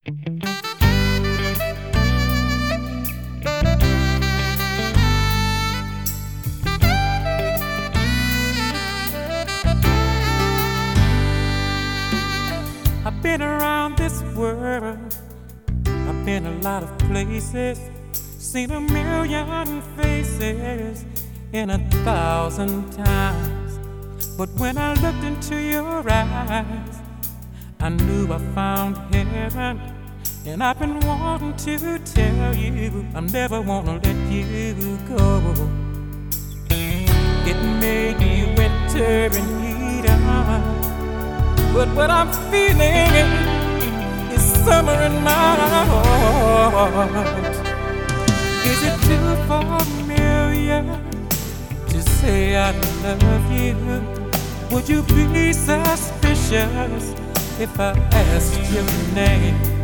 I've been around this world, I've been a lot of places, seen a million faces in 1,000 times. But when I looked into your eyes, I knew I found heaven. And I've been wanting to tell you, I'm never gonna let you go. It may be winter and heat up, but what I'm feeling is summer in my heart. Is it too familiar to say I love you? Would you be suspicious if I asked your name?